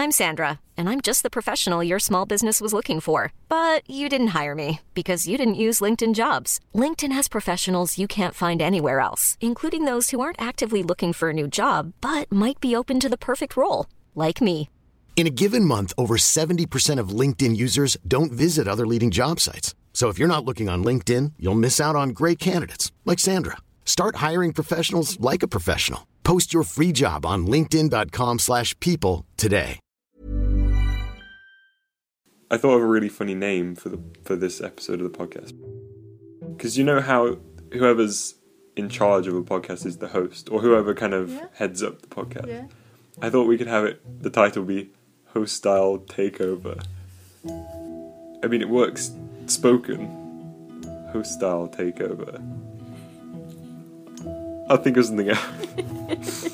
I'm Sandra, and I'm just the professional your small business was looking for. But you didn't hire me because you didn't use LinkedIn Jobs. LinkedIn has professionals you can't find anywhere else, including those who aren't actively looking for a new job, but might be open to the perfect role, like me. In a given month, over 70% of LinkedIn users don't visit other leading job sites. So if you're not looking on LinkedIn, you'll miss out on great candidates like Sandra. Start hiring professionals like a professional. Post your free job on linkedin.com/people today. I thought of a really funny name for this episode of the podcast. Because you know how whoever's in charge of a podcast is the host, or whoever kind of heads up the podcast. Yeah. I thought we could have the title be Host Style Takeover. I mean, it works spoken. Host Style Takeover. I'll think of something else.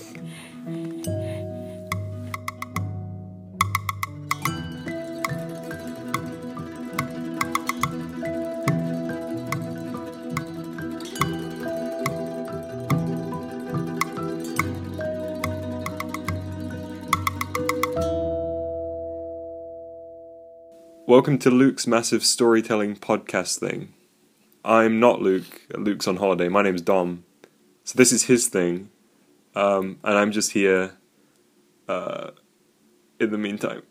Welcome to Luke's massive storytelling podcast thing. I'm not Luke. Luke's on holiday. My name's Dom. So this is his thing. And I'm just here in the meantime.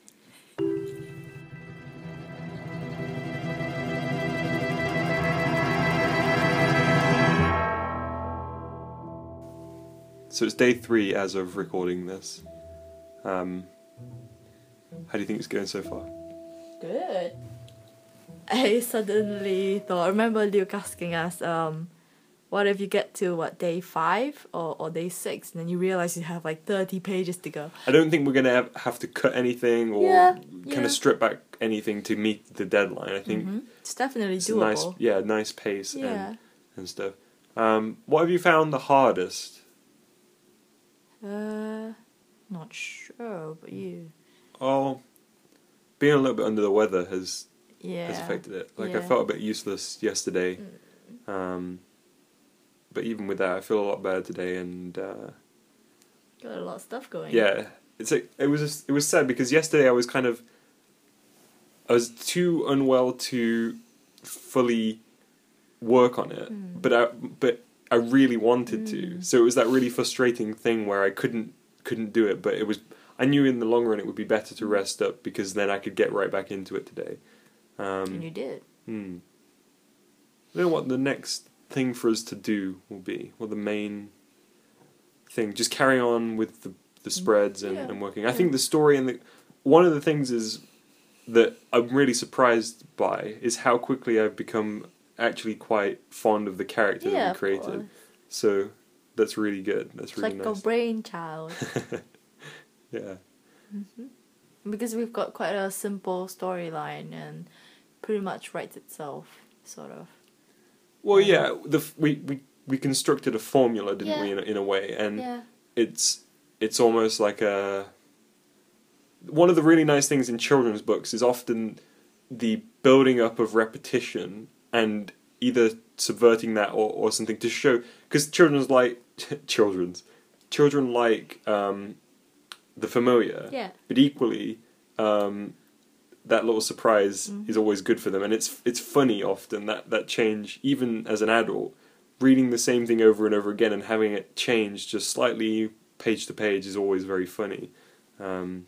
So it's day 3 as of recording this. How do you think it's going so far? Good. I suddenly thought, I remember Luke asking us, what if you get to, day 5 or day 6, and then you realise you have 30 pages to go? I don't think we're going to have to cut anything or kind of strip back anything to meet the deadline. I think it's definitely doable. Nice pace and stuff. What have you found the hardest? Not sure, but you? Oh, being a little bit under the weather has affected it. I felt a bit useless yesterday. But even with that, I feel a lot better today, and got a lot of stuff going. Yeah, it was sad because yesterday I was too unwell to fully work on it, but I really wanted to. So it was that really frustrating thing where I couldn't do it, but I knew in the long run it would be better to rest up because then I could get right back into it today. And you did. I don't know what the next thing for us to do will be. What the main thing. Just carry on with the spreads and working. I think the story and one of the things is that I'm really surprised by is how quickly I've become actually quite fond of the character that we created. So that's really good. That's really nice. Like a brainchild. Yeah. Because we've got quite a simple storyline and pretty much writes itself, sort of. Well, we constructed a formula, didn't we, in a way, and it's almost like one of the really nice things in children's books is often the building up of repetition and either subverting that or something to show, because children like the familiar, but equally that little surprise is always good for them, and it's funny often that change, even as an adult, reading the same thing over and over again and having it change just slightly page to page is always very funny. And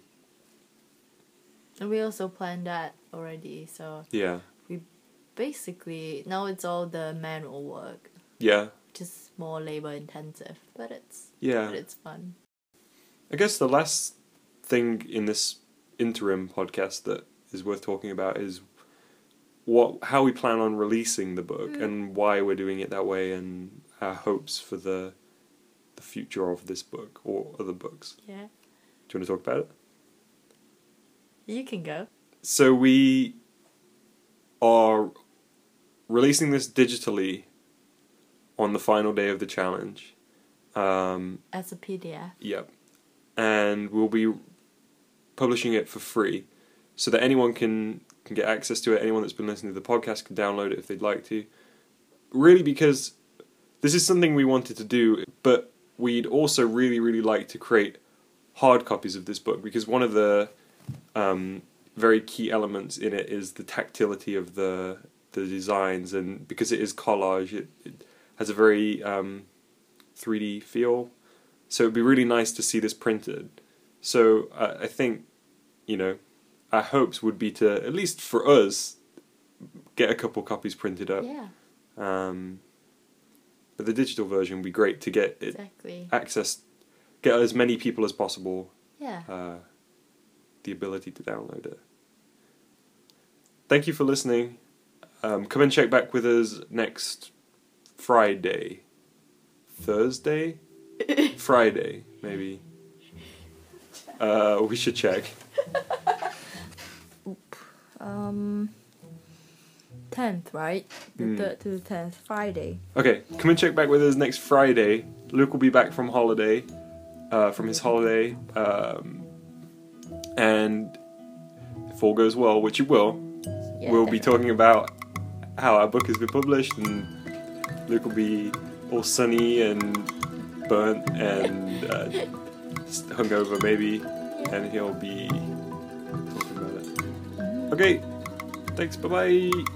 we also planned that already, so we basically now it's all the manual work. Just more labor intensive, but it's fun. I guess the last thing in this interim podcast that is worth talking about is how we plan on releasing the book and why we're doing it that way and our hopes for the future of this book or other books. Yeah. Do you want to talk about it? You can go. So we are releasing this digitally on the final day of the challenge. As a PDF. Yep. And we'll be publishing it for free so that anyone can get access to it. Anyone that's been listening to the podcast can download it if they'd like to. Really, because this is something we wanted to do, but we'd also really, really like to create hard copies of this book, because one of the very key elements in it is the tactility of the designs, and because it is collage, it has a very 3D feel. So it'd be really nice to see this printed. So I think, our hopes would be to, at least for us, get a couple copies printed up. Yeah. But the digital version would be great to get it access, get as many people as possible. Yeah. The ability to download it. Thank you for listening. Come and check back with us next Friday. Thursday? Friday, maybe. We should check. 10th, right? The 3rd to the 10th, Friday. Okay, come and check back with us next Friday. Luke will be back from holiday, from his holiday, and if all goes well, which it will, we'll be talking about how our book has been published, and Luke will be all sunny and burnt and hungover maybe, and he'll be talking about it. Okay, thanks, bye-bye.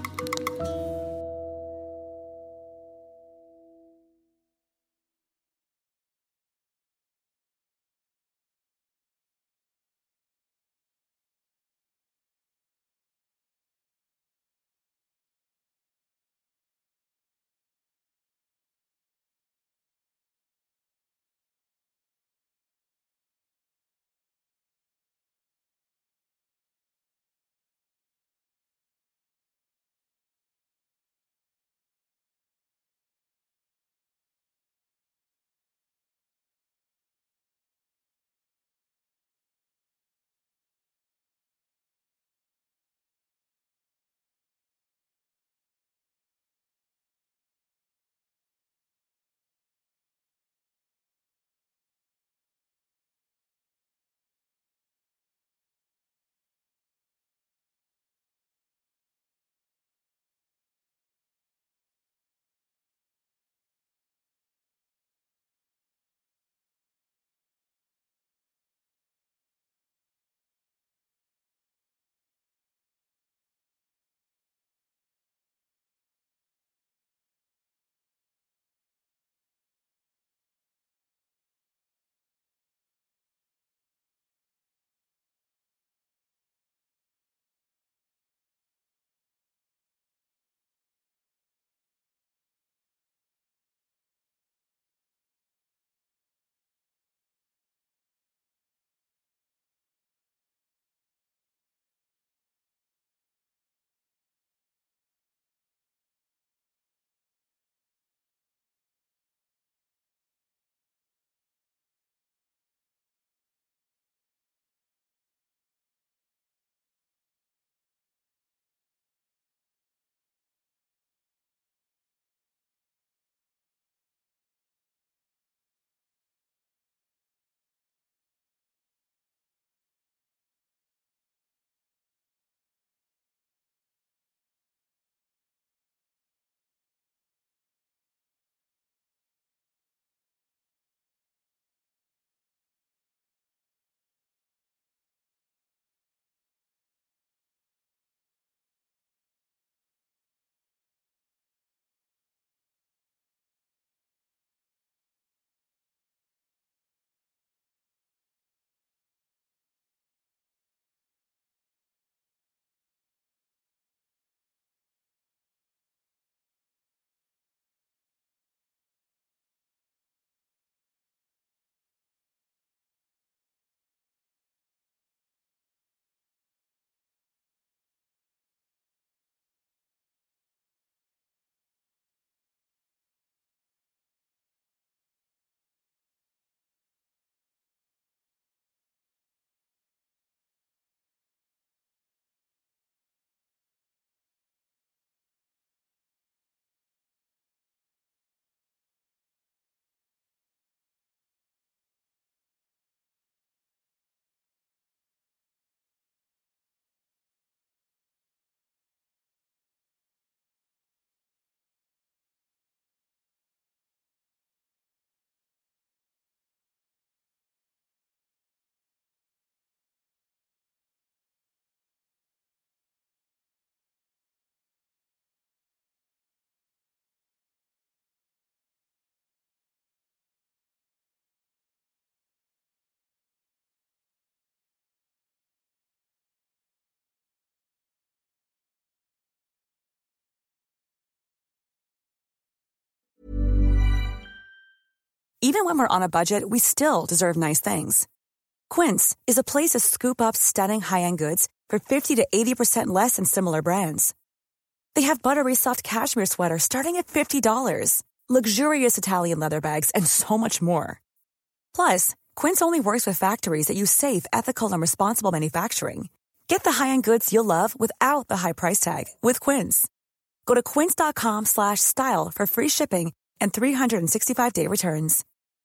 Even when we're on a budget, we still deserve nice things. Quince is a place to scoop up stunning high-end goods for 50 to 80% less than similar brands. They have buttery soft cashmere sweaters starting at $50, luxurious Italian leather bags, and so much more. Plus, Quince only works with factories that use safe, ethical, and responsible manufacturing. Get the high-end goods you'll love without the high price tag with Quince. Go to quince.com/style for free shipping and 365-day returns.